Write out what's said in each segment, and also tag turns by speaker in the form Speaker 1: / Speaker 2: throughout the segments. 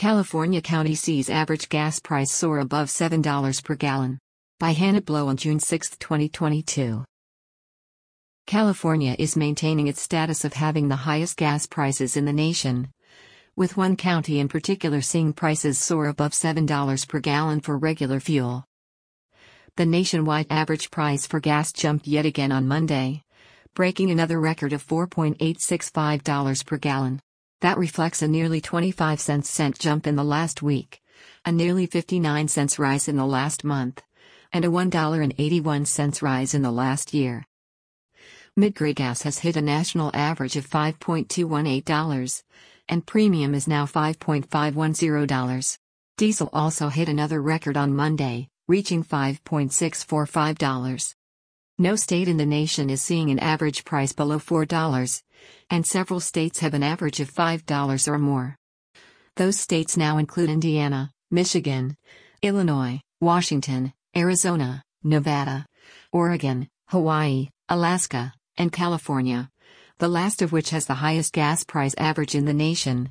Speaker 1: California County sees average gas price soar above $7 per gallon. By Hannah Blow on June 6, 2022. California is maintaining its status of having the highest gas prices in the nation, with one county in particular seeing prices soar above $7 per gallon for regular fuel. The nationwide average price for gas jumped yet again on Monday, breaking another record of $4.865 per gallon. That reflects a nearly 25-cent jump in the last week, a nearly 59-cent rise in the last month, and a $1.81 rise in the last year. Mid-grade gas has hit a national average of $5.218, and premium is now $5.510. Diesel also hit another record on Monday, reaching $5.645. No state in the nation is seeing an average price below $4, and several states have an average of $5 or more. Those states now include Indiana, Michigan, Illinois, Washington, Arizona, Nevada, Oregon, Hawaii, Alaska, and California, the last of which has the highest gas price average in the nation,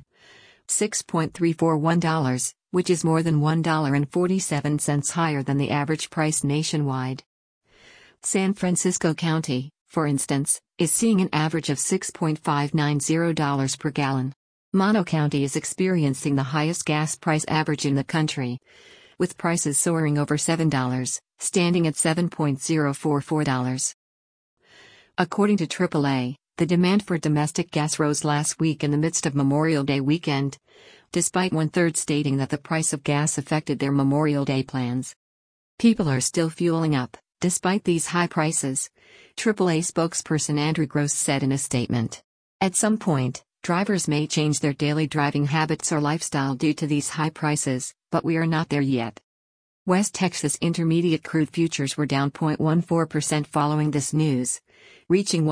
Speaker 1: $6.341, which is more than $1.47 higher than the average price nationwide. San Francisco County, for instance, is seeing an average of $6.590 per gallon. Mono County is experiencing the highest gas price average in the country, with prices soaring over $7, standing at $7.044. According to AAA, the demand for domestic gas rose last week in the midst of Memorial Day weekend, despite one-third stating that the price of gas affected their Memorial Day plans. People are still fueling up, despite these high prices, AAA spokesperson Andrew Gross said in a statement. At some point, drivers may change their daily driving habits or lifestyle due to these high prices, but we are not there yet. West Texas Intermediate crude futures were down 0.14% following this news, reaching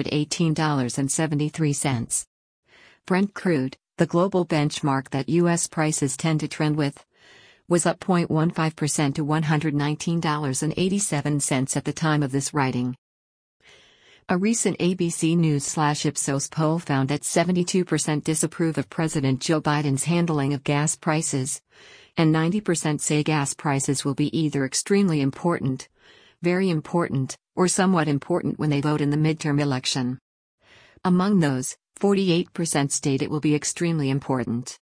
Speaker 1: $118.73. Brent crude, the global benchmark that U.S. prices tend to trend with, was up 0.15% to $119.87 at the time of this writing. A recent ABC News/Ipsos poll found that 72% disapprove of President Joe Biden's handling of gas prices, and 90% say gas prices will be either extremely important, very important, or somewhat important when they vote in the midterm election. Among those, 48% state it will be extremely important.